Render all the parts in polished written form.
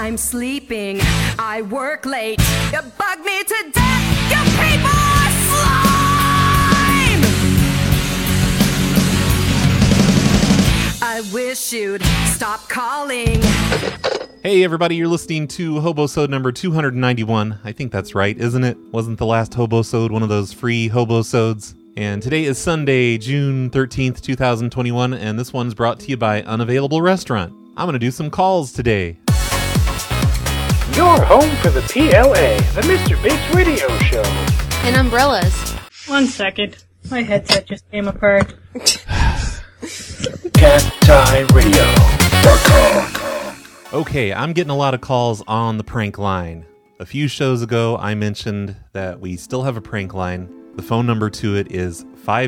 I'm sleeping, I work late. You bug me to death, you people are slime! I wish you'd stop calling. Hey everybody, you're listening to Hobosode number 291. I think that's right, isn't it? Wasn't the last Hobosode one of those free Hobosodes? And today is Sunday, June 13th, 2021, and this one's brought to you by Unavailable Restaurant. I'm going to do some calls today. You're home for the PLA, the Mr. Bates Radio Show. And umbrellas. 1 second. My headset just came apart. CatTieRadio.com. Okay, I'm getting a lot of calls on the prank line. A few shows ago, I mentioned that we still have a prank line. The phone number to it is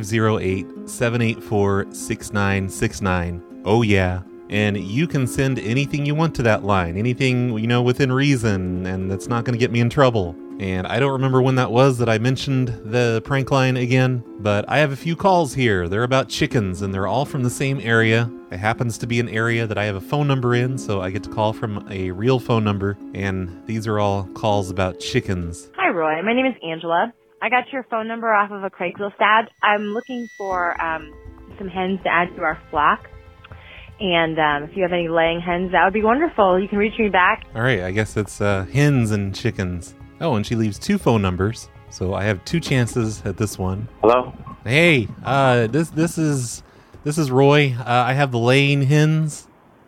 508-784-6969. Oh yeah. And you can send anything you want to that line. Anything, within reason, and that's not going to get me in trouble. And I don't remember when that was that I mentioned the prank line again, but I have a few calls here. They're about chickens, and they're all from the same area. It happens to be an area that I have a phone number in, so I get to call from a real phone number, and these are all calls about chickens. Hi, Roy. My name is Angela. I got your phone number off of a Craigslist ad. I'm looking for some hens to add to our flock. And if you have any laying hens, that would be wonderful. You can reach me back. All right, I guess it's hens and chickens. Oh, and she leaves 2 phone numbers, so I have 2 chances at this one. Hello? Hey, this is Roy. I have the laying hens.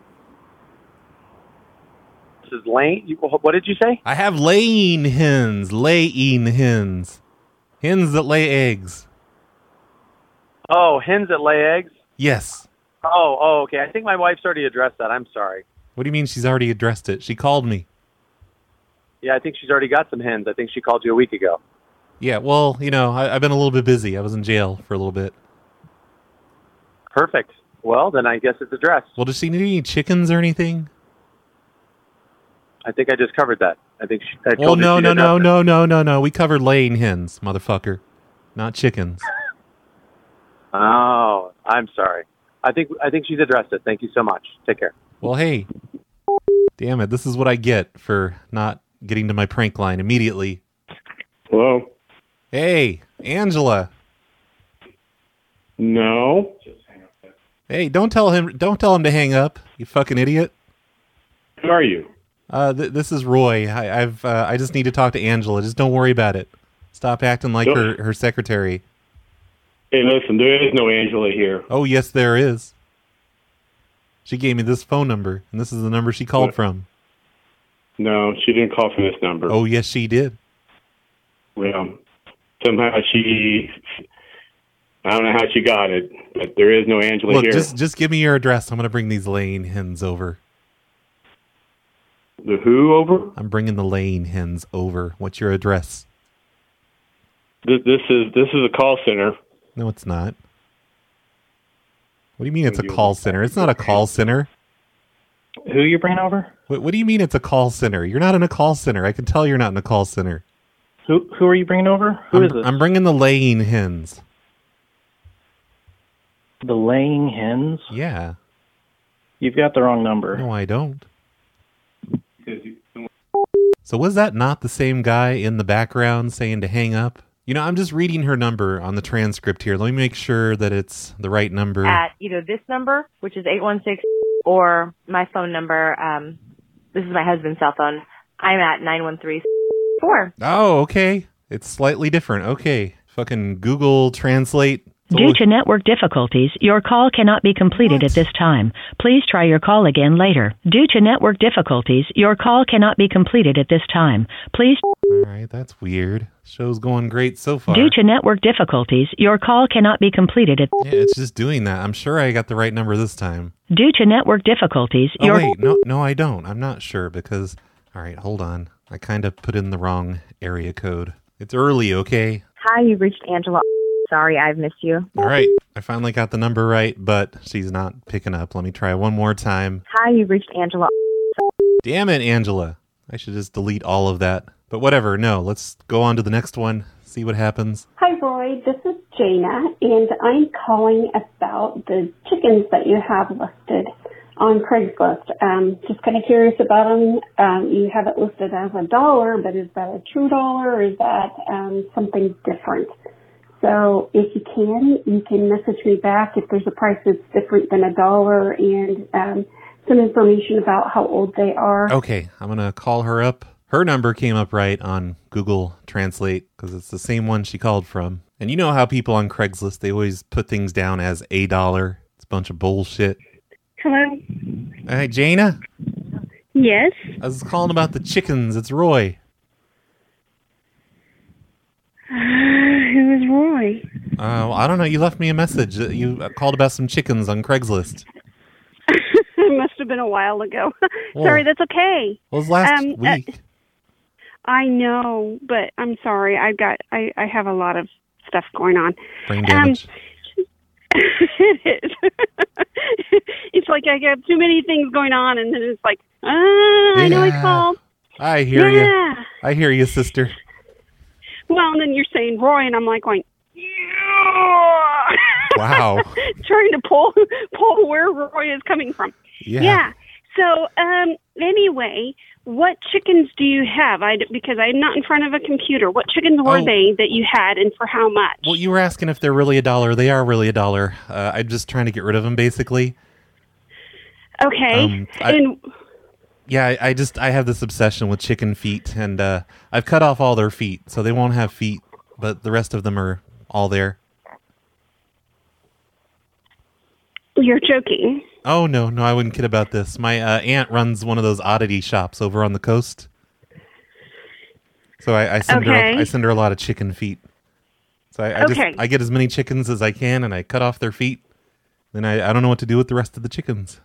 This is Lane. What did you say? I have laying hens. Laying hens. Hens that lay eggs. Oh, hens that lay eggs? Yes. Oh, okay. I think my wife's already addressed that. I'm sorry. What do you mean she's already addressed it? She called me. Yeah, I think she's already got some hens. I think she called you a week ago. Yeah, well, I've been a little bit busy. I was in jail for a little bit. Perfect. Well, then I guess it's addressed. Well, does she need any chickens or anything? I think I just covered that. I think I Oh, told you no. We covered laying hens, motherfucker. Not chickens. Oh, I'm sorry. I think she's addressed it. Thank you so much. Take care. Well, hey. Damn it, this is what I get for not getting to my prank line immediately. Hello? Hey, Angela. No. Hey, don't tell him to hang up, you fucking idiot. Who are you? This is Roy. I just need to talk to Angela. Just don't worry about it. Stop acting like her secretary. Hey, listen, there is no Angela here. Oh, yes, there is. She gave me this phone number, and this is the number she called from. No, she didn't call from this number. Oh, yes, she did. Well, somehow I don't know how she got it, but there is no Angela here. Look, just give me your address. I'm going to bring these laying hens over. The who over? I'm bringing the laying hens over. What's your address? This is a call center. No, it's not. What do you mean it's a call center? It's not a call center. Who you bringing over? What do you mean it's a call center? You're not in a call center. I can tell you're not in a call center. Who are you bringing over? Who is this? I'm bringing the laying hens. The laying hens? Yeah. You've got the wrong number. No, I don't. So was that not the same guy in the background saying to hang up? I'm just reading her number on the transcript here. Let me make sure that it's the right number. At either this number, which is 816, or my phone number, this is my husband's cell phone. I'm at 9134. Oh, okay. It's slightly different. Okay. Fucking Google Translate. Due to network difficulties, your call cannot be completed at this time. Please try your call again later. Due to network difficulties, your call cannot be completed at this time. Please... All right, that's weird. Show's going great so far. Due to network difficulties, your call cannot be completed at... Yeah, it's just doing that. I'm sure I got the right number this time. Due to network difficulties, your... wait, no, I don't. I'm not sure because... All right, hold on. I kind of put in the wrong area code. It's early, okay? Hi, you've reached Angela. Sorry, I've missed you. All right, I finally got the number right, but she's not picking up. Let me try one more time. Hi, you've reached Angela. Damn it, Angela. I should just delete all of that. But whatever, no, let's go on to the next one, see what happens. Hi, Roy. This is Jana, and I'm calling about the chickens that you have listed. on Craigslist. Just kind of curious about them. You have it listed as $1, but is that a true dollar or is that something different? So if you can message me back if there's a price that's different than $1 and some information about how old they are. Okay, I'm going to call her up. Her number came up right on Google Translate because it's the same one she called from. And you know how people on Craigslist, they always put things down as $1. It's a bunch of bullshit. Hello? Hey, Jana? Yes? I was calling about the chickens. It's Roy. Who is Roy? Well, I don't know. You left me a message. You called about some chickens on Craigslist. It must have been a while ago. Sorry, that's okay. Well, it was last week. I know, but I'm sorry. I have a lot of stuff going on. Brain damage. It is. It's like I have too many things going on, and then it's like, I know I called. I hear you. I hear you, sister. Well, and then you're saying Roy, and I'm like going, wow. Trying to pull where Roy is coming from. Yeah. So, anyway, what chickens do you have? Because I'm not in front of a computer. What chickens were they that you had, and for how much? Well, you were asking if they're really $1. They are really $1. I'm just trying to get rid of them, basically. Okay. I have this obsession with chicken feet, and I've cut off all their feet, so they won't have feet, but the rest of them are all there. You're joking. Oh, no, I wouldn't kid about this. My aunt runs one of those oddity shops over on the coast. So I send her a lot of chicken feet. So I get as many chickens as I can, and I cut off their feet. Then I don't know what to do with the rest of the chickens.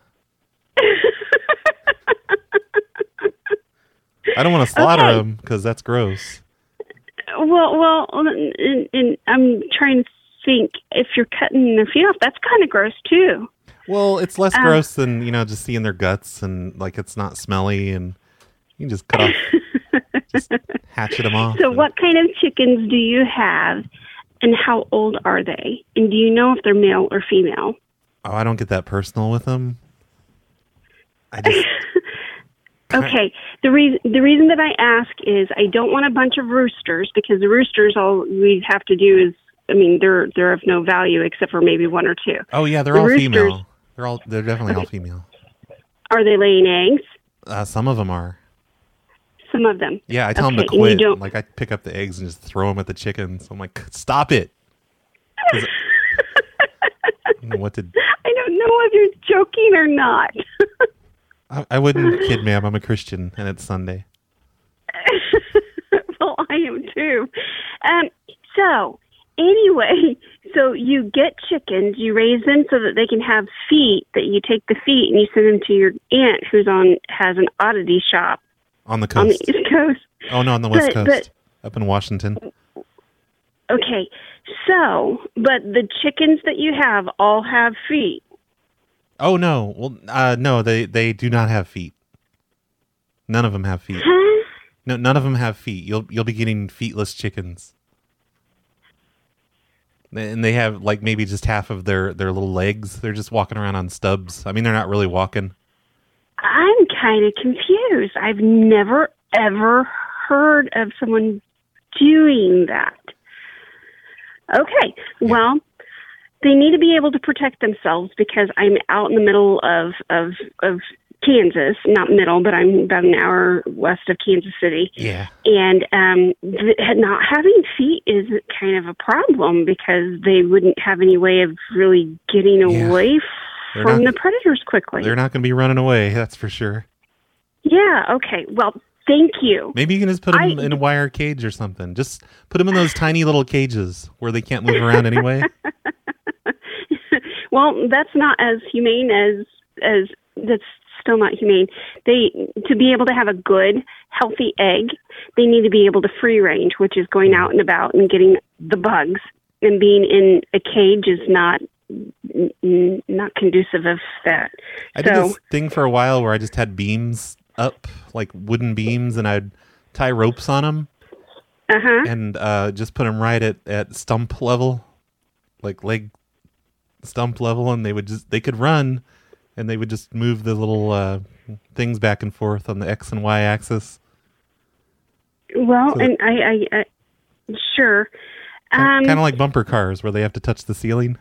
I don't want to slaughter them because that's gross. Well, and I'm trying to think, if you're cutting their feet off, that's kind of gross too. Well, it's less gross than, just seeing their guts, and like it's not smelly, and you can just cut off, just hatchet them off. So what kind of chickens do you have, and how old are they? And do you know if they're male or female? Oh, I don't get that personal with them. I just... Okay. The reason that I ask is I don't want a bunch of roosters, because the roosters, all we have to do is, they're of no value except for maybe one or two. Oh yeah, they're all female. They're definitely all female. Are they laying eggs? Some of them are. Some of them. Yeah, I tell them to quit. Like I pick up the eggs and just throw them at the chickens. I'm like, stop it. I don't know what to. I don't know if you're joking or not. I wouldn't kid, ma'am. I'm a Christian, and it's Sunday. Well, I am too. Anyway, so you get chickens, you raise them so that they can have feet, that you take the feet and you send them to your aunt who has an oddity shop. On the coast. On the East Coast. Oh, no, on the West Coast. Up in Washington. Okay, but the chickens that you have all have feet. Oh, no. Well, no, they do not have feet. None of them have feet. Huh? No, none of them have feet. You'll be getting feetless chickens. And they have, like, maybe just half of their little legs. They're just walking around on stubs. They're not really walking. I'm kind of confused. I've never, ever heard of someone doing that. Okay, well, they need to be able to protect themselves, because I'm out in the middle of Kansas, not middle, but I'm about an hour west of Kansas City. Yeah. And not having feet is kind of a problem, because they wouldn't have any way of really getting away from the predators quickly. They're not going to be running away, that's for sure. Yeah, okay. Well, thank you. Maybe you can just put them in a wire cage or something. Just put them in those tiny little cages where they can't move around anyway. Well, that's not as humane as that's still not humane. To be able to have a good, healthy egg, they need to be able to free range, which is going out and about and getting the bugs. And being in a cage is not conducive of that. I did this thing for a while where I just had beams up, like wooden beams, and I'd tie ropes on them. And just put them right at stump level, like leg stump level, and they could run, and they would just move the little things back and forth on the X and Y axis. Well, So- and I sure. Kind of like bumper cars where they have to touch the ceiling.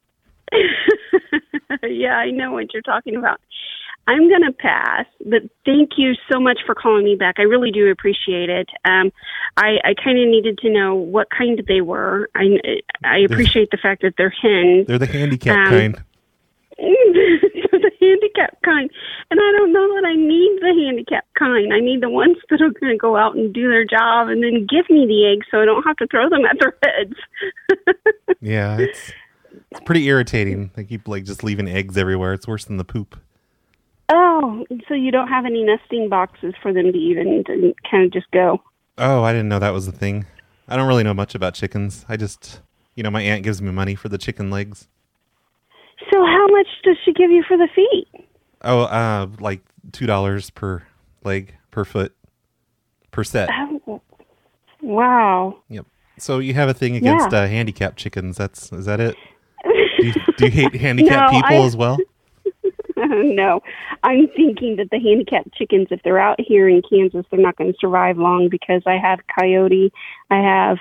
Yeah, I know what you're talking about. I'm going to pass, but thank you so much for calling me back. I really do appreciate it. I kind of needed to know what kind they were. I appreciate the fact that they're hens. They're the handicap kind. They're the handicap kind. And I don't know that I need the handicap kind. I need the ones that are going to go out and do their job and then give me the eggs so I don't have to throw them at their heads. Yeah, it's pretty irritating. They keep like just leaving eggs everywhere. It's worse than the poop. Oh, so you don't have any nesting boxes for them to even kind of just go? Oh, I didn't know that was a thing. I don't really know much about chickens. I just, my aunt gives me money for the chicken legs. So how much does she give you for the feet? Oh, like $2 per leg, per foot, per set. Oh, wow. Yep. So you have a thing against handicapped chickens. Is that it? Do you hate handicapped people as well? No, I'm thinking that the handicapped chickens, if they're out here in Kansas, they're not going to survive long because I have coyote, I have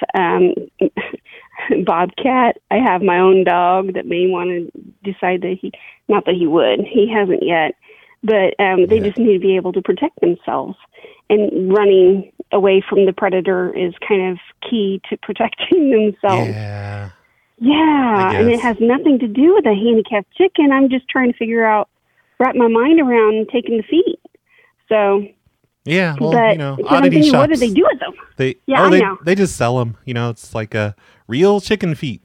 bobcat, I have my own dog that may want to decide that not that he would, he hasn't yet, but they just need to be able to protect themselves. And running away from the predator is kind of key to protecting themselves. Yeah, and it has nothing to do with a handicapped chicken. I'm just trying to wrap my mind around taking the feet. So, yeah, well, but, oddity shops. What do they do with them? I know. They just sell them. It's like a real chicken feet.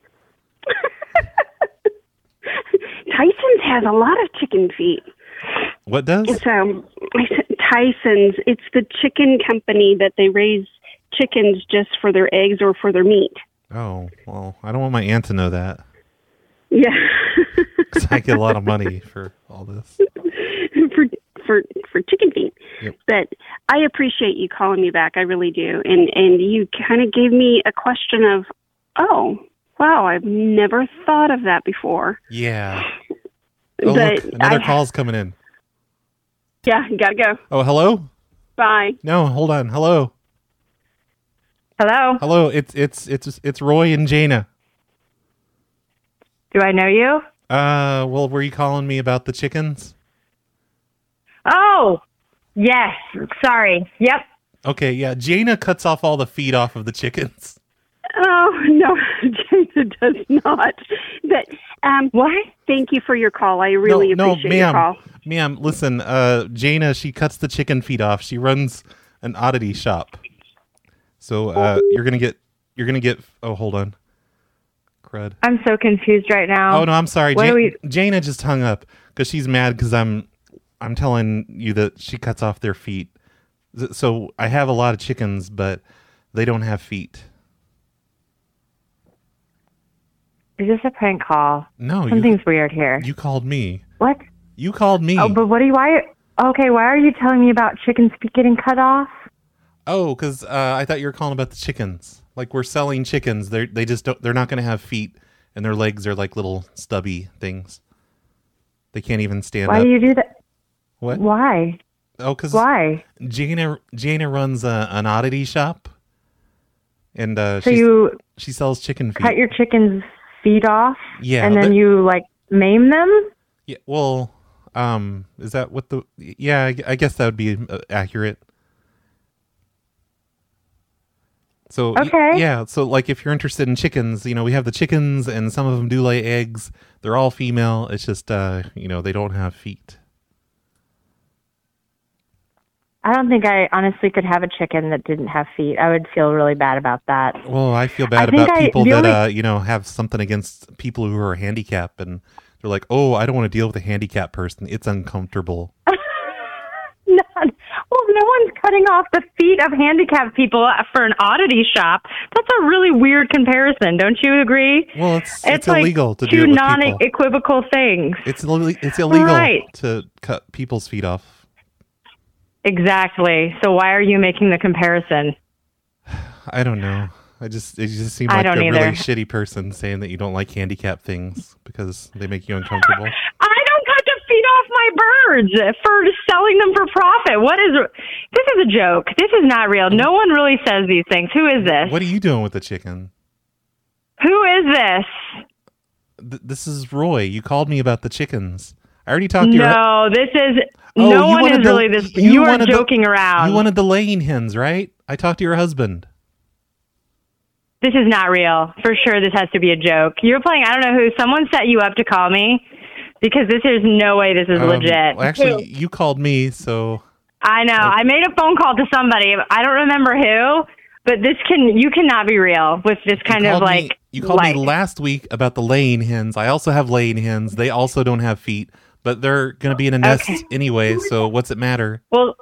Tyson's has a lot of chicken feet. What does? It's Tyson's. It's the chicken company that they raise chickens just for their eggs or for their meat. Oh, well, I don't want my aunt to know that. Yeah. Because I get a lot of money for all this. for chicken feet. Yep. But I appreciate you calling me back. I really do. And you kind of gave me a question of, oh, wow, I've never thought of that before. Yeah. Oh, look, another call's coming in. Yeah, gotta go. Oh, hello? Bye. No, hold on. Hello. Hello. Hello. It's Roy and Jana. Do I know you? Well, were you calling me about the chickens? Oh, yes. Sorry. Yep. Okay, yeah. Jana cuts off all the feet off of the chickens. Oh, no, Jana does not. But, what? Thank you for your call. I really appreciate your call. Ma'am, listen, Jana, she cuts the chicken feet off. She runs an oddity shop. So, you're going to get, oh, hold on. Crud. I'm so confused right now. Oh, no, I'm sorry. Jana just hung up because she's mad because I'm telling you that she cuts off their feet. So I have a lot of chickens, but they don't have feet. Is this a prank call? No. Something's weird here. You called me. What? You called me. Oh, but why are you telling me about chickens' feet getting cut off? Oh, because I thought you were calling about the chickens. Like, we're selling chickens. They're not going to have feet, and their legs are like little stubby things. They can't even stand up. Why do you do that? What? Why? Oh, because why? Jana runs an oddity shop, and she sells chicken feet. Cut your chickens' feet off, yeah, and then you like maim them. Yeah, well, is that what the? Yeah, I guess that would be accurate. So okay, yeah. So like, if you're interested in chickens, we have the chickens, and some of them do lay eggs. They're all female. It's just they don't have feet. I don't think I honestly could have a chicken that didn't have feet. I would feel really bad about that. Well, I feel bad about people that have something against people who are handicapped, and they're like, "Oh, I don't want to deal with a handicapped person. It's uncomfortable." No one's cutting off the feet of handicapped people for an oddity shop. That's a really weird comparison. Don't you agree? Well, it's illegal like to do it with two non-equivocal things. It's illegal to cut people's feet off. Exactly. So why are you making the comparison? I don't know. It just seemed like a really shitty person saying that you don't like handicapped things because they make you uncomfortable. I don't cut the feet my birds for selling them for profit. This is a joke. This is not real. No one really says these things. Who is this? What are you doing with the chicken? Who is this? This is Roy. You called me about the chickens. I already talked to you. No, this is... no one is really this... You are joking around. You wanted the laying hens, right? I talked to your husband. This is not real. For sure, this has to be a joke. You're playing... I don't know who. Someone set you up to call me because this is no way this is legit. Well, actually, you called me, so... I know. I made a phone call to somebody. I don't remember who, but you cannot be real with this kind of like... You called me last week about the laying hens. I also have laying hens. They also don't have feet, but they're going to be in a nest anyway, so what's it matter? Well,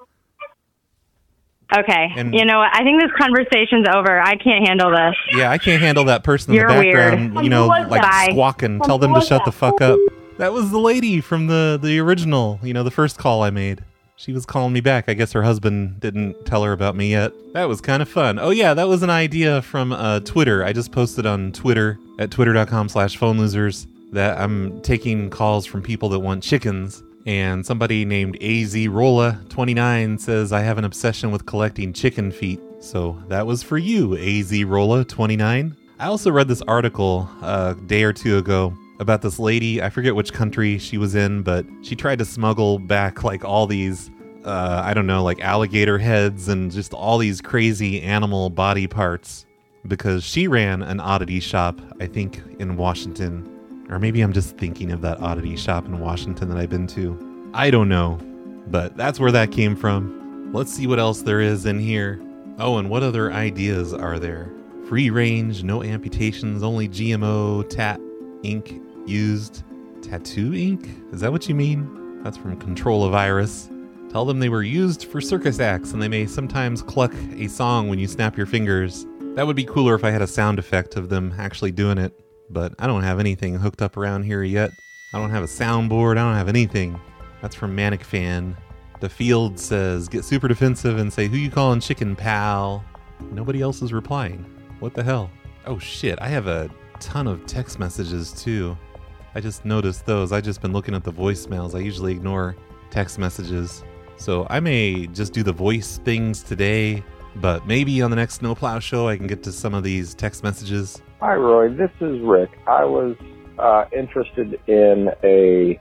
okay. And, you know what? I think this conversation's over. I can't handle this. Yeah, I can't handle that person in the background, weird. Squawking. Tell them to shut the fuck up. That was the lady from the original, the first call I made. She was calling me back. I guess her husband didn't tell her about me yet. That was kind of fun. Oh yeah, that was an idea from Twitter. I just posted on Twitter at twitter.com/phonelosers that I'm taking calls from people that want chickens. And somebody named AZRolla29 says, I have an obsession with collecting chicken feet. So that was for you, AZRolla29. I also read this article a day or two ago about this lady. I forget which country she was in, but she tried to smuggle back like all these, like alligator heads and just all these crazy animal body parts because she ran an oddity shop, I think, in Washington. Or maybe I'm just thinking of that oddity shop in Washington that I've been to. I don't know, but that's where that came from. Let's see what else there is in here. Oh, and what other ideas are there? Free range, no amputations, only GMO, ink used. Tattoo ink? Is that what you mean? That's from Control a Virus. Tell them they were used for circus acts and they may sometimes cluck a song when you snap your fingers. That would be cooler if I had a sound effect of them actually doing it. But I don't have anything hooked up around here yet. I don't have a soundboard. I don't have anything. That's from Manic Fan. The Field says, get super defensive and say, who you calling chicken, pal? Nobody else is replying. What the hell? Oh shit, I have a ton of text messages too. I just noticed those. I've just been looking at the voicemails. I usually ignore text messages. So I may just do the voice things today, but maybe on the next Snowplow show I can get to some of these text messages. Hi, Roy. This is Rick. I was interested in a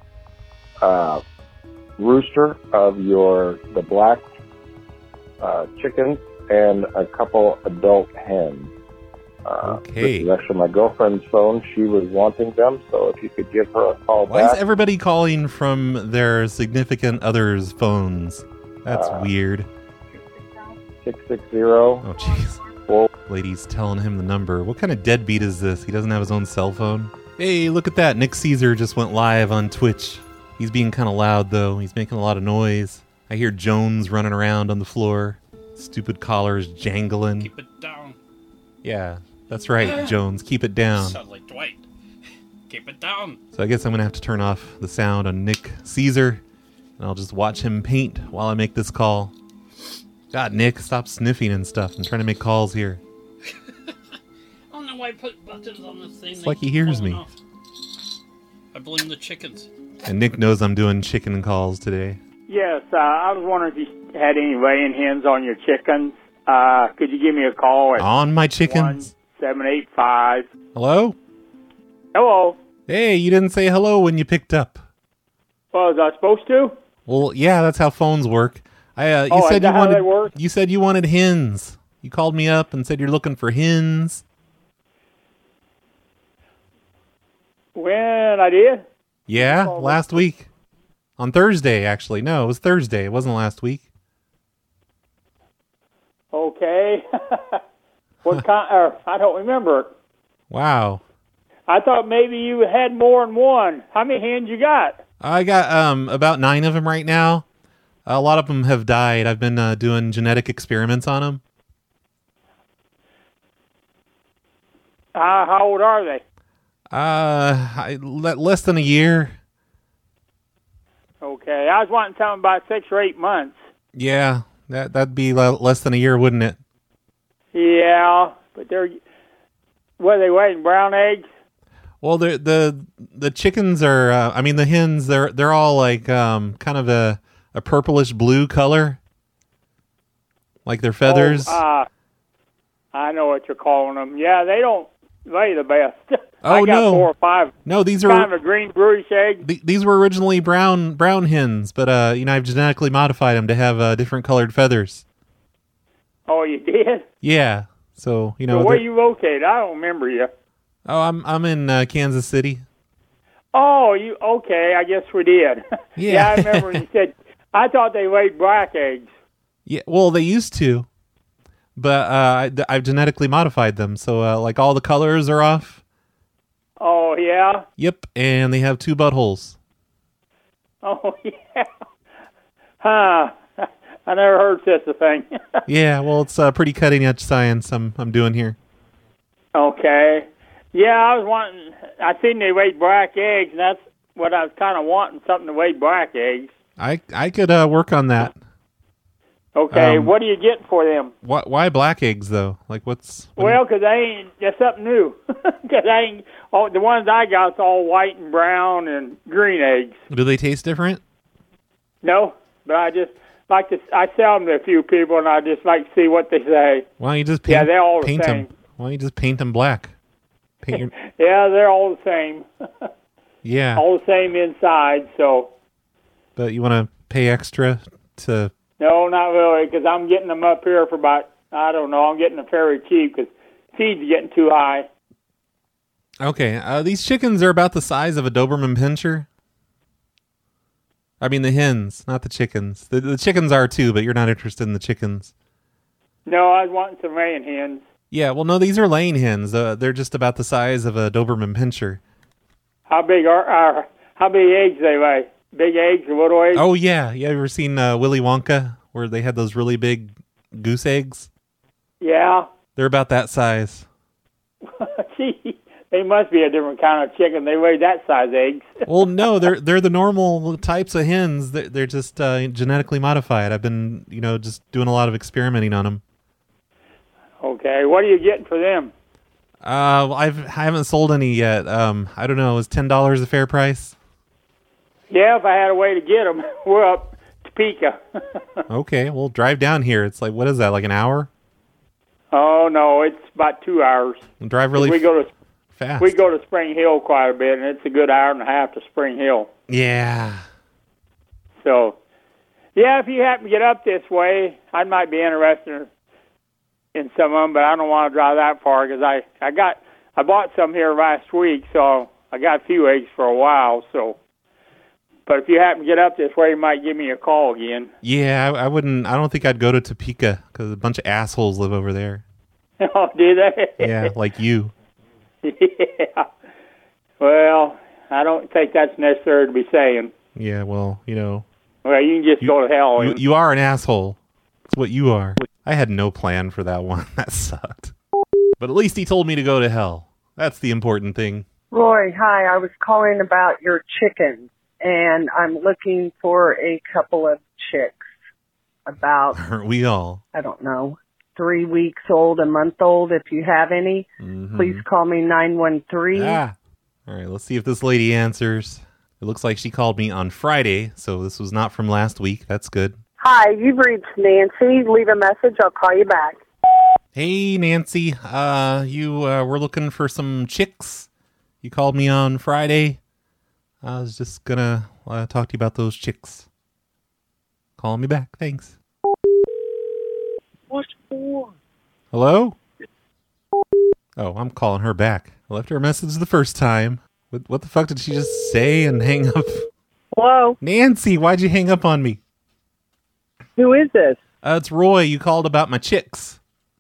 rooster of the black chickens and a couple adult hens. Okay. This is actually my girlfriend's phone. She was wanting them, so if you could give her a call back. Why is everybody calling from their significant other's phones? That's weird. 660. Oh, jeez. Lady's telling him the number. What kind of deadbeat is this? He doesn't have his own cell phone? Hey, look at that. Nick Caesar just went live on Twitch. He's being kind of loud, though. He's making a lot of noise. I hear Jones running around on the floor. Stupid collars jangling. Keep it down. Yeah, that's right, Jones. Keep it down. Sound like Dwight. Keep it down. So I guess I'm going to have to turn off the sound on Nick Caesar, and I'll just watch him paint while I make this call. God, Nick, stop sniffing and stuff. I'm trying to make calls here. I don't know why I put buttons on this thing. It's like he hears me. Off. I blame the chickens. And Nick knows I'm doing chicken calls today. Yes, I was wondering if you had any laying hens on your chickens. Could you give me a call at on my chickens? 1785. Hello? Hello. Hey, you didn't say hello when you picked up. Well, was I supposed to? Well, yeah, that's how phones work. You said you wanted hens. You called me up and said you're looking for hens. When I did? Yeah, last week. On Thursday, actually. No, it was Thursday. It wasn't last week. Okay. What kind? I don't remember. Wow. I thought maybe you had more than one. How many hens you got? I got about 9 of them right now. A lot of them have died. I've been doing genetic experiments on them. How old are they? Less than a year. Okay, I was wanting something about 6 or 8 months. Yeah, that'd be less than a year, wouldn't it? Yeah, but they're... What are they weighing, brown eggs? Well, the chickens are. I mean, the hens. They're all like kind of a purplish blue color, like their feathers. I know what you're calling them. Yeah, they don't lay the best. Oh, I got no. 4 or 5. No, these are kind of a green bluish egg. These were originally brown hens, but I've genetically modified them to have different colored feathers. Oh, you did? Yeah. So So where you located? I don't remember you. Oh, I'm in Kansas City. Oh, you okay? I guess we did. Yeah. I remember you said. I thought they laid black eggs. Yeah. Well, they used to, but I've genetically modified them, so like all the colors are off. Oh yeah. Yep, and they have 2 buttholes. Oh yeah. Huh. I never heard such a thing. Yeah, well, it's pretty cutting edge science I'm doing here. Okay. Yeah, I was wanting. I seen they laid black eggs, and that's what I was kind of wanting, something to lay black eggs. I could work on that. Okay, what do you get for them? Why black eggs though? Like what's? Well, because that's something new. Because the ones I got's all white and brown and green eggs. Do they taste different? No, but I just like to. I sell them to a few people, and I just like to see what they say. Why don't you just paint? Yeah, they're all the paint same. them. Why don't you just paint them black? Paint your. Yeah, they're all the same. Yeah. All the same inside. So. But you want to pay extra to. No, not really, because I'm getting them up here for about, I don't know, I'm getting them very cheap because feed's getting too high. Okay, these chickens are about the size of a Doberman Pinscher. I mean the hens, not the chickens. The chickens are too, but you're not interested in the chickens. No, I was wanting some laying hens. Yeah, well, no, these are laying hens. They're just about the size of a Doberman Pinscher. How big how big eggs they lay? Big eggs or little eggs? Oh, yeah. You ever seen Willy Wonka, where they had those really big goose eggs? Yeah. They're about that size. Gee, they must be a different kind of chicken. They lay that size eggs. Well, no, they're the normal types of hens. They're just genetically modified. I've been, just doing a lot of experimenting on them. Okay, what are you getting for them? I haven't sold any yet. I don't know. Is $10 a fair price? Yeah, if I had a way to get them, we're up Topeka. Okay, well, drive down here. It's like, what is that, like an hour? Oh, no, it's about 2 hours. Drive really fast. We go to Spring Hill quite a bit, and it's a good hour and a half to Spring Hill. Yeah. So, yeah, if you happen to get up this way, I might be interested in some of them, but I don't want to drive that far because I bought some here last week, so I got a few eggs for a while, so... But if you happen to get up this way, you might give me a call again. Yeah, I wouldn't. I don't think I'd go to Topeka because a bunch of assholes live over there. Oh, do they? Yeah, like you. Yeah. Well, I don't think that's necessary to be saying. Yeah, well, Well, you can just go to hell. You are an asshole. That's what you are. I had no plan for that one. That sucked. But at least he told me to go to hell. That's the important thing. Roy, hi. I was calling about your chickens. And I'm looking for a couple of chicks about... Aren't we all? I don't know, 3 weeks old, a month old. If you have any, please call me 913. All right, let's see if this lady answers. It looks like she called me on Friday, so this was not from last week. That's good. Hi, you've reached Nancy. Leave a message. I'll call you back. Hey, Nancy. You were looking for some chicks. You called me on Friday. I was just gonna talk to you about those chicks. Call me back. Thanks. What for? Hello? Oh, I'm calling her back. I left her a message the first time. What the fuck did she just say and hang up? Hello? Nancy, why'd you hang up on me? Who is this? It's Roy. You called about my chicks.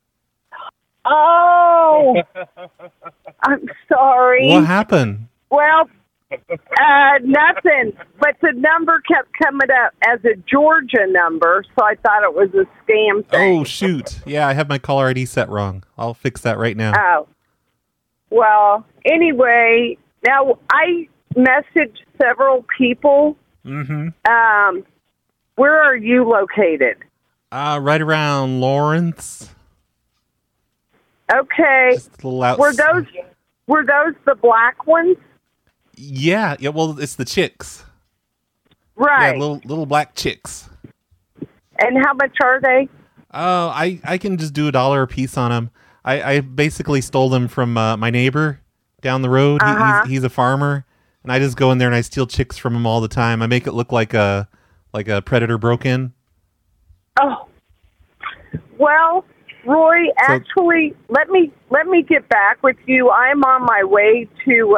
Oh! I'm sorry. What happened? Well... nothing. But the number kept coming up as a Georgia number, so I thought it was a scam thing. Oh, shoot. Yeah, I have my caller ID set wrong. I'll fix that right now. Oh. Well, anyway, now I messaged several people. Mm-hmm. Where are you located? Right around Lawrence. Okay. Just a little outside. Were those the black ones? Yeah. Well, it's the chicks. Right. Yeah, little black chicks. And how much are they? Oh, I can just do $1 a piece on them. I basically stole them from my neighbor down the road. He's a farmer, and I just go in there and I steal chicks from him all the time. I make it look like a predator broke in. Oh, well, Roy, actually, let me get back with you. I'm on my way to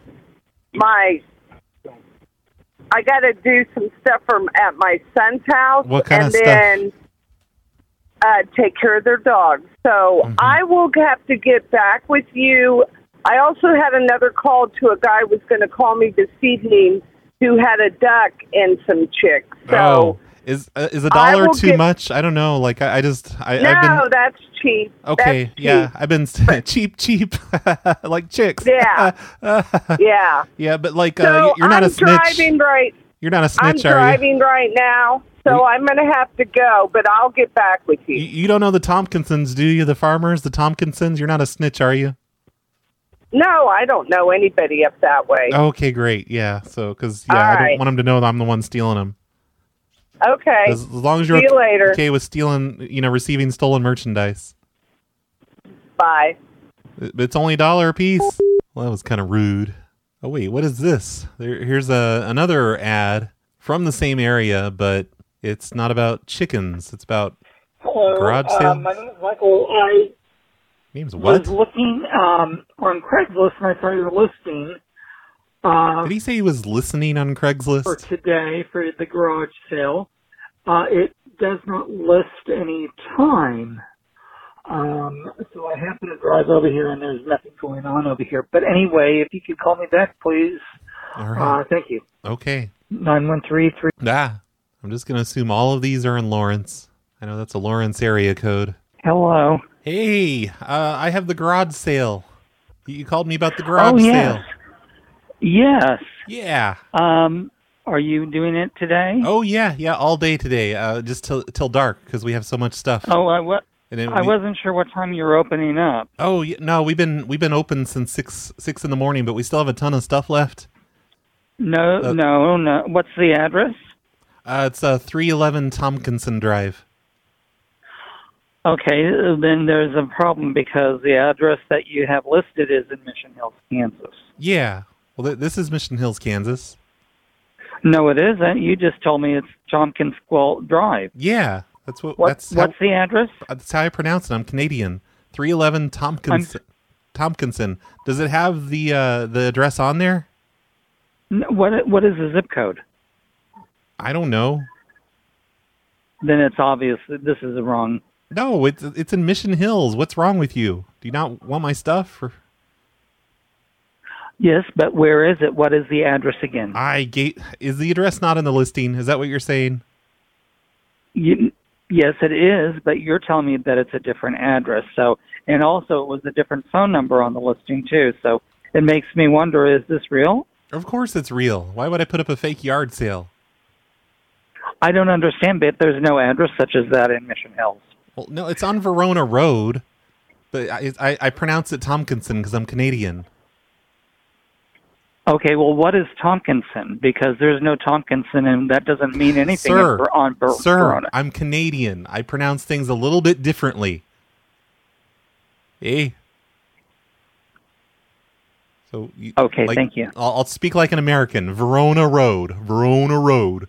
I got to do some stuff at my son's house. What kind of stuff? And then take care of their dogs. So I will have to get back with you. I also had another call to a guy who was going to call me this evening who had a duck and some chicks. So is $1 too much? I don't know. Like I've been. That's cheap. Okay, that's yeah, cheap. I've been cheap, like chicks. Yeah, yeah, yeah. But like, so you're not a snitch. You're not a snitch, I'm are you? driving right now, so I'm going to have to go. But I'll get back with you. You don't know the Tompkinsons, do you? The farmers, the Tompkinsons. You're not a snitch, are you? No, I don't know anybody up that way. Okay, great. Yeah, so because I don't want them to know that I'm the one stealing them. Okay. As long as you're See you later. okay with stealing, receiving stolen merchandise. Bye. It's only $1 a piece. Well, that was kind of rude. Oh wait, what is this? Here's another ad from the same area, but it's not about chickens. It's about garage sale. My name is Michael. I Name's what? was looking on Craigslist, and I saw your listing. Did he say he was listening on Craigslist? For today, for the garage sale. It does not list any time. So I happen to drive over here, and there's nothing going on over here. But anyway, if you could call me back, please. All right. Thank you. Okay. 9133. I'm just going to assume all of these are in Lawrence. I know that's a Lawrence area code. Hello. Hey, I have the garage sale. You called me about the garage sale. Yes. Yeah. Are you doing it today? Oh yeah, all day today. Just till dark because we have so much stuff. Oh, I wasn't sure what time you were opening up. Oh yeah, no, we've been open since six in the morning, but we still have a ton of stuff left. No. What's the address? It's 311 Tompkinson Drive. Okay, then there's a problem because the address that you have listed is in Mission Hills, Kansas. Yeah. Well, this is Mission Hills, Kansas. No, it isn't. You just told me it's Tompkins Drive. Yeah, that's what's the address? That's how I pronounce it. I'm Canadian. 311 Tompkinson. Does it have the address on there? No, what is the zip code? I don't know. Then it's obvious that this is wrong. No, it's in Mission Hills. What's wrong with you? Do you not want my stuff? Or? Yes, but where is it? What is the address again? Is the address not in the listing? Is that what you're saying? Yes, it is, but you're telling me that it's a different address. So, and also it was a different phone number on the listing too. So it makes me wonder, is this real? Of course it's real. Why would I put up a fake yard sale? I don't understand, but there's no address such as that in Mission Hills. Well, no, it's on Verona Road, but I pronounce it Tompkinson because I'm Canadian. Okay, well, what is Tompkinson? Because there's no Tompkinson, and that doesn't mean anything on Verona. Sir, I'm Canadian. I pronounce things a little bit differently. Hey. So okay, thank you. I'll speak like an American. Verona Road. Verona Road.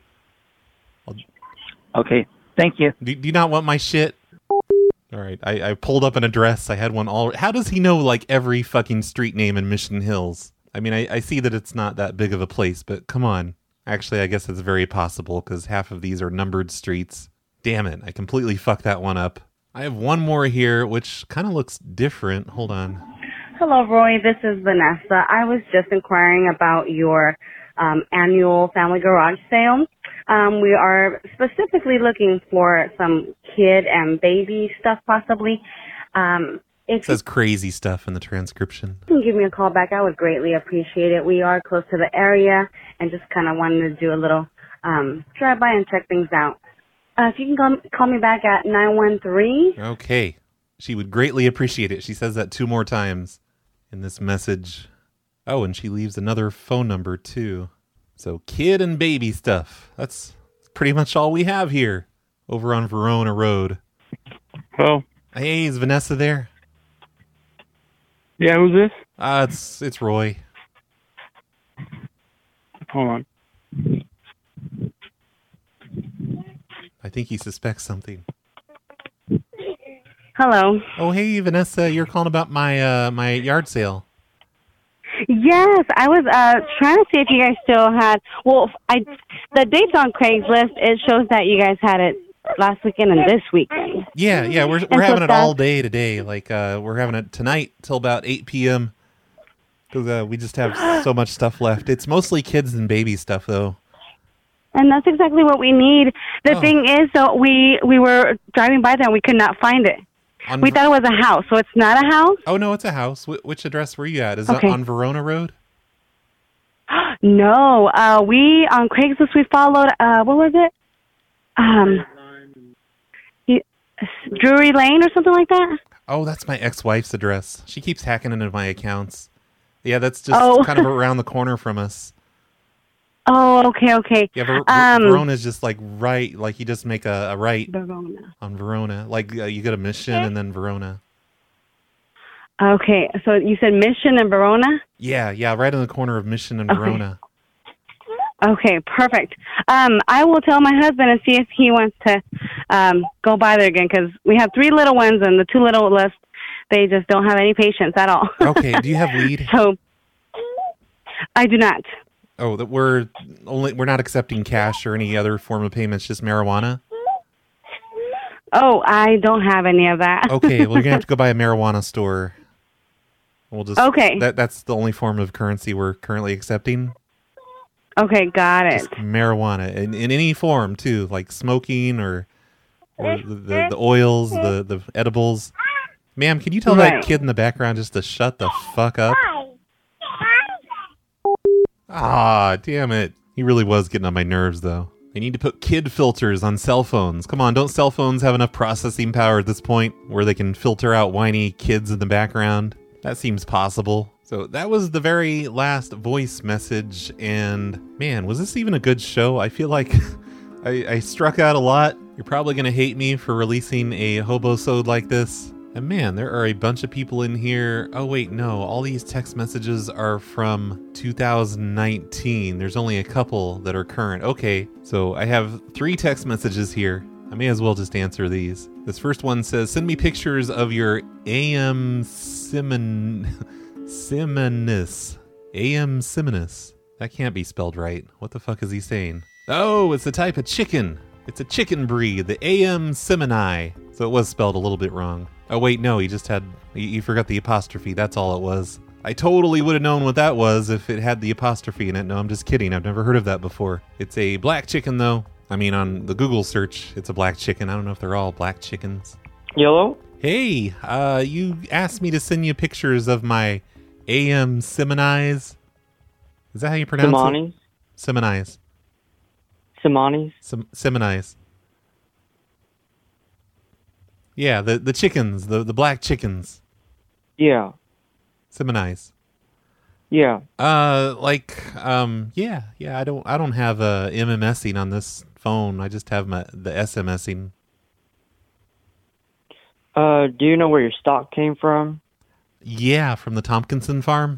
Okay, thank you. Do you not want my shit? All right, I pulled up an address. I had one all. How does he know like every fucking street name in Mission Hills? I mean, I see that it's not that big of a place, but come on. Actually, I guess it's very possible because half of these are numbered streets. Damn it, I completely fucked that one up. I have one more here, which kind of looks different. Hold on. Hello, Roy. This is Vanessa. I was just inquiring about your annual family garage sale. We are specifically looking for some kid and baby stuff, possibly. It says crazy stuff in the transcription. If you can give me a call back, I would greatly appreciate it. We are close to the area and just kind of wanted to do a little drive-by and check things out. If you can call me back at 913. Okay. She would greatly appreciate it. She says that 2 more times in this message. Oh, and she leaves another phone number, too. So, kid and baby stuff. That's pretty much all we have here over on Verona Road. Hello? Hey, is Vanessa there? Yeah, who's this? It's Roy. Hold on. I think he suspects something. Hello. Oh, hey, Vanessa, you're calling about my my yard sale. Yes, I was trying to see if you guys still had. Well, the dates on Craigslist, it shows that you guys had it last weekend and this weekend. Yeah, we're having it all day today. Like we're having it tonight till about 8 p.m. because we just have so much stuff left. It's mostly kids and baby stuff, though. And that's exactly what we need. The thing is, though, we were driving by there and we could not find it. We thought it was a house, so it's not a house? Oh, no, it's a house. Which address were you at? Is Okay. it on Verona Road? No, we on Craigslist we followed. What was it? Drury Lane or something like that. Oh, that's my ex-wife's address. She keeps hacking into my accounts. Yeah, that's just kind of around the corner from us. Oh, okay. Yeah, Verona's just like right, like you just make a right on Verona. Like you go to Mission and then Verona. Okay, so you said Mission and Verona? Yeah, right in the corner of Mission and Verona. Okay, perfect. I will tell my husband and see if he wants to go by there again, because we have 3 little ones, and the 2 little left, they just don't have any patience at all. Okay, do you have weed? So, I do not. Oh, that we're not accepting cash or any other form of payments, just marijuana? Oh, I don't have any of that. Okay, well, you're going to have to go by a marijuana store. We'll just Okay. That's the only form of currency we're currently accepting. Okay, got it. Just marijuana in any form too, like smoking or the oils, the edibles. Ma'am, can you tell that kid in the background just to shut the fuck up? Ah, damn it. He really was getting on my nerves, though. They need to put kid filters on cell phones. Come on, don't cell phones have enough processing power at this point where they can filter out whiny kids in the background? That seems possible. So that was the very last voice message, and man, was this even a good show? I feel like I struck out a lot. You're probably going to hate me for releasing a hobo-sode like this. And man, there are a bunch of people in here. Oh wait, no, all these text messages are from 2019. There's only a couple that are current. Okay, so I have 3 text messages here. I may as well just answer these. This first one says, send me pictures of your AM Simonus. AM Simonus. That can't be spelled right. What the fuck is he saying? Oh, it's a type of chicken. It's a chicken breed, the AM Simoni. So it was spelled a little bit wrong. Oh wait, no, he forgot the apostrophe. That's all it was. I totally would have known what that was if it had the apostrophe in it. No, I'm just kidding. I've never heard of that before. It's a black chicken, though. I mean, on the Google search, it's a black chicken. I don't know if they're all black chickens. Yellow? Hey, you asked me to send you pictures of my AM Simonis. Is that how you pronounce it? Simonis. Simonis? Simonis. Yeah, the chickens, the black chickens. Yeah. Simonis. Yeah. Yeah. I don't have MMSing on this phone. I just have the SMSing. Do you know where your stock came from? Yeah, from the Tompkinson farm.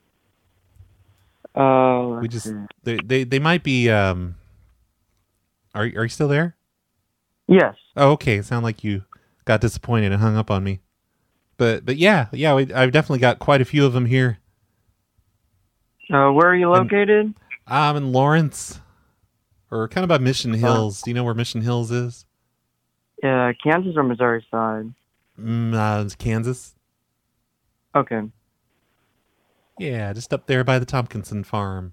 They might be. Are you still there? Yes. Oh, okay. Sound like you got disappointed and hung up on me. But yeah, I've definitely got quite a few of them here. Where are you located? I'm in Lawrence, or kind of by Mission Hills. Do you know where Mission Hills is? Kansas or Missouri side? It's Kansas. Okay. Yeah, just up there by the Tompkinson farm.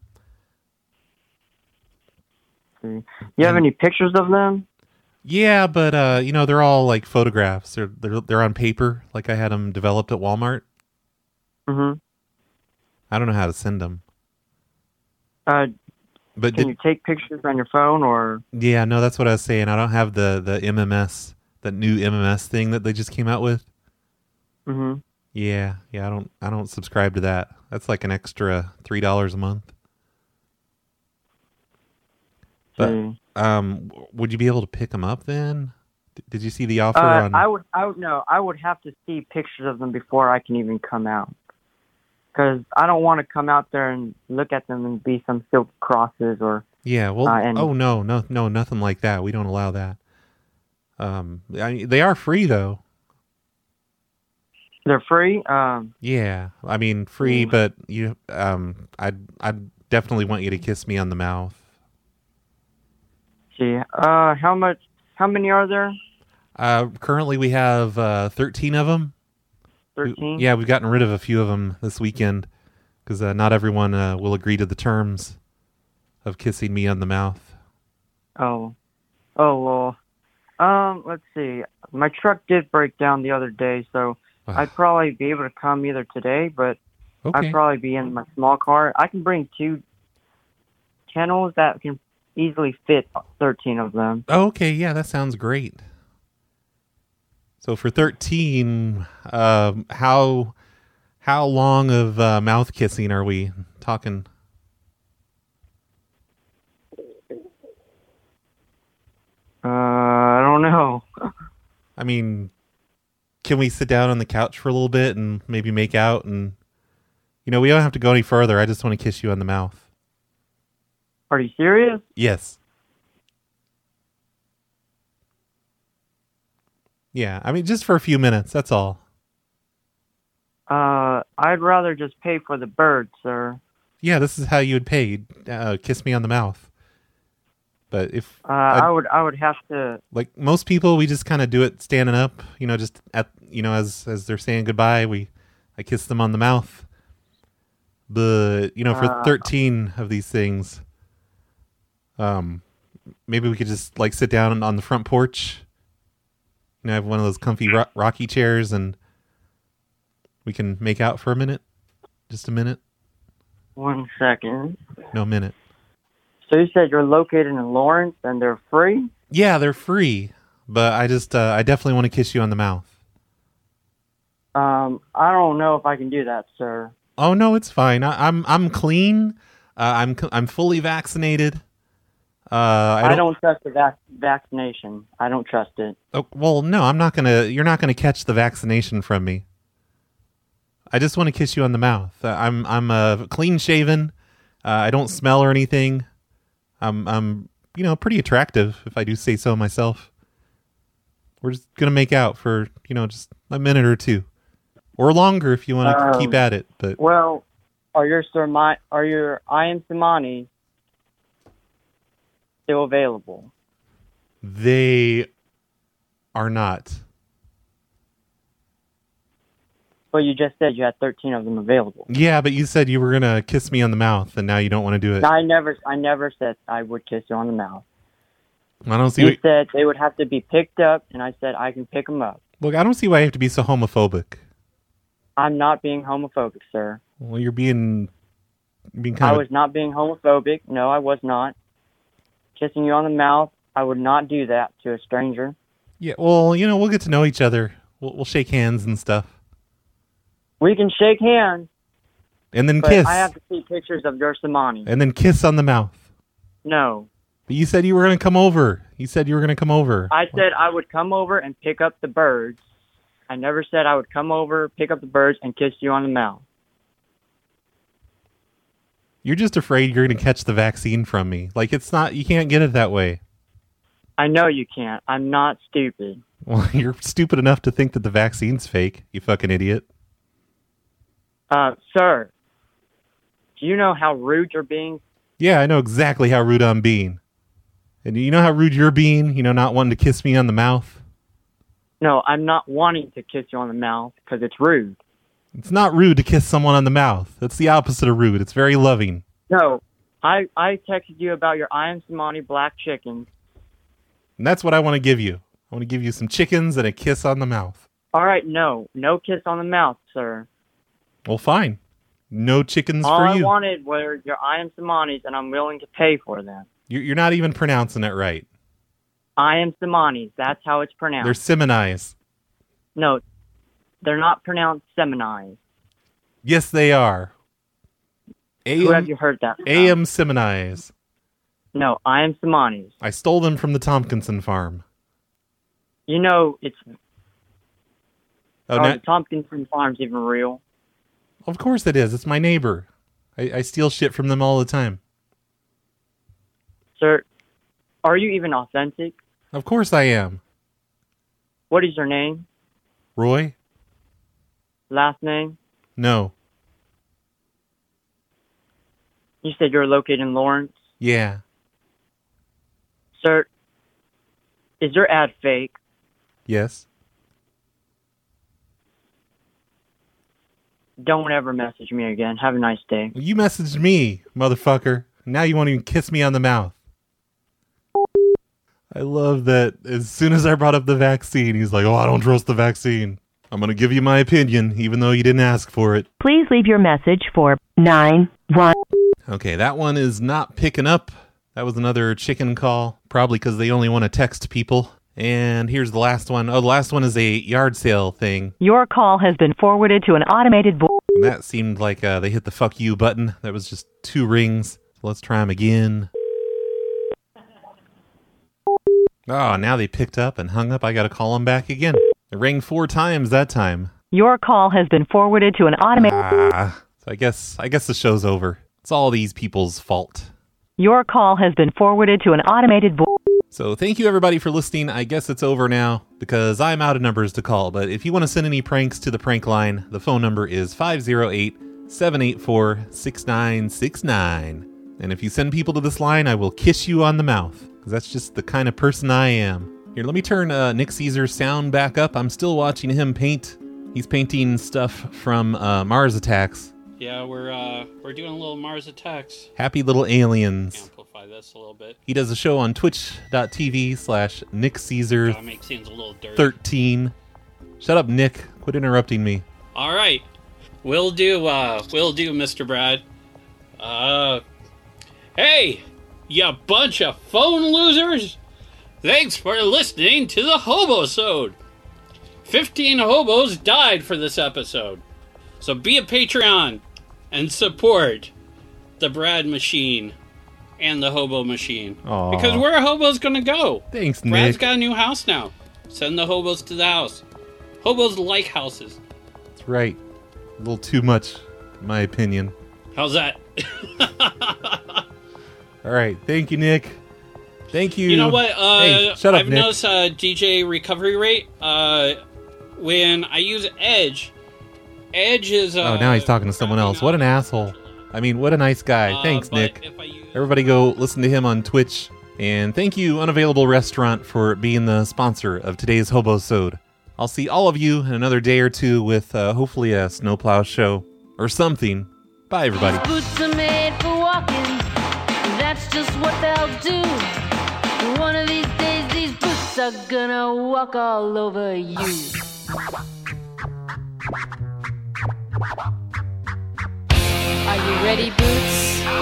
You have any pictures of them? Yeah, but they're all like photographs. They're on paper, like I had them developed at Walmart. Mm-hmm. I don't know how to send them. But can you take pictures on your phone or? Yeah, no, that's what I was saying. I don't have the MMS, the new MMS thing that they just came out with. Mm-hmm. Yeah, I don't subscribe to that. That's like an extra $3 a month. But would you be able to pick them up then? Did you see the offer on? I would have to see pictures of them before I can even come out. Because I don't want to come out there and look at them and be some silk crosses or. Yeah, well, no, nothing like that. We don't allow that. They are free though. They're free. Yeah, I mean free, but you, I definitely want you to kiss me on the mouth. See, how many are there? Currently we have 13 of them. 13? Yeah, we've gotten rid of a few of them this weekend because not everyone will agree to the terms of kissing me on the mouth. Oh, well. Let's see. My truck did break down the other day, so I'd probably be able to come either today, but Okay. I'd probably be in my small car. I can bring 2 kennels that can easily fit 13 of them. Oh, okay, yeah, that sounds great. So for 13, how long of mouth kissing are we talking? I don't know. I mean, can we sit down on the couch for a little bit and maybe make out? And, we don't have to go any further. I just want to kiss you on the mouth. Are you serious? Yes. Yeah, I mean, just for a few minutes, that's all. I'd rather just pay for the bird, sir. Yeah, this is how you would pay. Kiss me on the mouth. But if I would have to. Like most people, we just kind of do it standing up. Just at as they're saying goodbye, I kiss them on the mouth. But for 13 of these things, maybe we could just like sit down on the front porch. I have one of those comfy rocky chairs, and we can make out for a minute. Just a minute. 1 second. No, minute. So you said you're located in Lawrence and they're free? Yeah, they're free, but I definitely want to kiss you on the mouth. I don't know if I can do that, sir. Oh no, it's fine. I'm clean. I'm fully vaccinated. I don't trust the vaccination. I don't trust it. Oh, well, no, you're not gonna catch the vaccination from me. I just want to kiss you on the mouth. I'm clean shaven. I don't smell or anything. I'm pretty attractive, if I do say so myself. We're just gonna make out for just a minute or two, or longer if you want to keep at it. But are your IM Samani still available? They are not. But you just said you had 13 of them available. Yeah, but you said you were gonna kiss me on the mouth, and now you don't want to do it. I never said I would kiss you on the mouth. I don't see. You said they would have to be picked up, and I said I can pick them up. Look, I don't see why you have to be so homophobic. I'm not being homophobic, sir. Well, you're being kind I of. was not being homophobic. No, I was not. Kissing you on the mouth, I would not do that to a stranger. Yeah, well, we'll get to know each other. We'll shake hands and stuff. We can shake hands. And then but kiss. I have to see pictures of your Samani. And then kiss on the mouth. No. But you said you were going to come over. You said you were going to come over. I said I would come over and pick up the birds. I never said I would come over, pick up the birds, and kiss you on the mouth. You're just afraid you're going to catch the vaccine from me. Like, it's not, you can't get it that way. I know you can't. I'm not stupid. Well, you're stupid enough to think that the vaccine's fake, you fucking idiot. Sir, do you know how rude you're being? Yeah, I know exactly how rude I'm being. And you know how rude you're being? Not wanting to kiss me on the mouth? No, I'm not wanting to kiss you on the mouth because it's rude. It's not rude to kiss someone on the mouth. That's the opposite of rude. It's very loving. No, I texted you about your I Am Samani black chicken. And that's what I want to give you. I want to give you some chickens and a kiss on the mouth. All right, no kiss on the mouth, sir. Well, fine. No chickens All for I you. wanted were your I Am Samanis, and I'm willing to pay for them. You're not even pronouncing it right. I Am Samanis. That's how it's pronounced. They're Simonis. No, They're not pronounced Semini. Yes, they are. Who have you heard that from? A.M. Semini's. No, I am Simonis. I stole them from the Tompkinson farm. You know, it's... Oh, the Tompkinson farm's even real? Of course it is. It's my neighbor. I steal shit from them all the time. Sir, are you even authentic? Of course I am. What is your name? Roy? Last name? No. You said you're located in Lawrence? Yeah. Sir, is your ad fake? Yes. Don't ever message me again. Have a nice day. You messaged me, motherfucker. Now you won't even kiss me on the mouth. I love that as soon as I brought up the vaccine, he's like, oh, I don't trust the vaccine. I'm going to give you my opinion, even though you didn't ask for it. Please leave your message for 9-1. Okay, that one is not picking up. That was another chicken call, probably because they only want to text people. And here's the last one. Oh, the last one is a yard sale thing. Your call has been forwarded to an automated voice. And that seemed like they hit the fuck you button. That was just 2 rings. So let's try them again. Oh, now they picked up and hung up. I got to call them back again. It rang 4 times that time. Your call has been forwarded to an automated... So I guess the show's over. It's all these people's fault. Your call has been forwarded to an automated voice. So thank you everybody for listening. I guess it's over now because I'm out of numbers to call. But if you want to send any pranks to the prank line, the phone number is 508-784-6969. And if you send people to this line, I will kiss you on the mouth because that's just the kind of person I am. Here, let me turn Nick Caesar's sound back up. I'm still watching him paint. He's painting stuff from Mars Attacks. Yeah, we're doing a little Mars Attacks. Happy little aliens. Amplify this a little bit. He does a show on twitch.tv/NickCaesar13. Gotta make scenes a little dirty. Shut up, Nick. Quit interrupting me. All right. Will do, Mr. Brad. Hey, you bunch of phone losers. Thanks for listening to the Hobosode. 15 hobos died for this episode. So be a Patreon and support the Brad Machine and the Hobo Machine. Aww. Because where are hobos going to go? Thanks, Nick. Brad's got a new house now. Send the hobos to the house. Hobos like houses. That's right. A little too much, in my opinion. How's that? All right. Thank you, Nick. Thank you. You know what? Hey, shut up, I've Nick. noticed DJ recovery rate. When I use Edge is... oh, now he's talking to someone else. What an asshole. I mean, what a nice guy. Thanks, Nick. Everybody go listen to him on Twitch. And thank you, Unavailable Restaurant, for being the sponsor of today's Hobosode. I'll see all of you in another day or two with hopefully a snowplow show or something. Bye, everybody. Boots are made for walking. That's just what they'll do. One of these days, these boots are gonna walk all over you. Are you ready, Boots?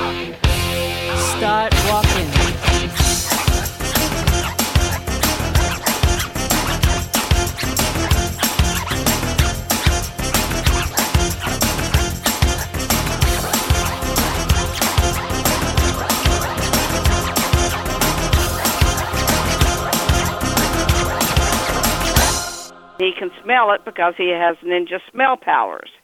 Start walking. He can smell it because he has ninja smell powers.